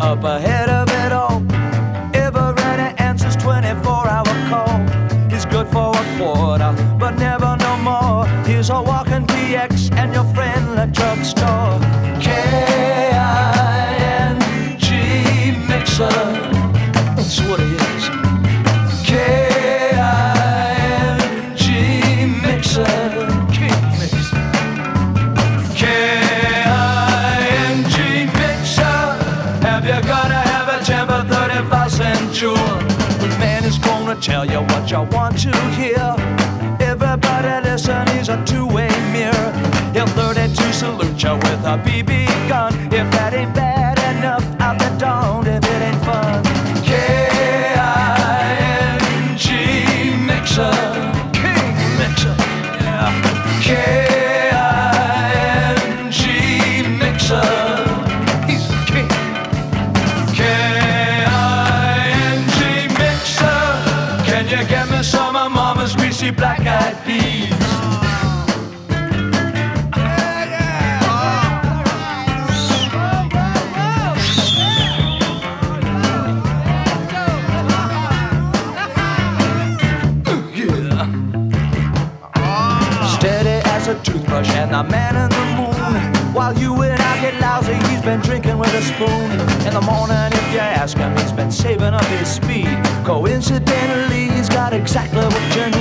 Up ahead of it all, ever ready answers 24-hour call. He's good for a quarter, but never no more. He's a walking PX and your friendly drugstore. K-I-N-G mixer. That's what it is. K-I-N-G mixer. King mixer. K-I-N-G mixer. Have you gotta have a temper 35-cent jewel? The man is gonna tell you what you want to hear. Everybody listen, he's a two-way mirror. He'll 32 salute you with a BB gun. If that ain't bad enough, I'll be darned if it ain't fun. K-I-N-G mixer. King mixer. Yeah. K-I-N-G mixer. He's the king. K-I-N-G mixer. Can you get me some of Mama's greasy black-eyed peas? A toothbrush and the man in the moon. While you and I get lousy, he's been drinking with a spoon. In the morning, if you ask him, he's been saving up his speed. Coincidentally, he's got exactly what you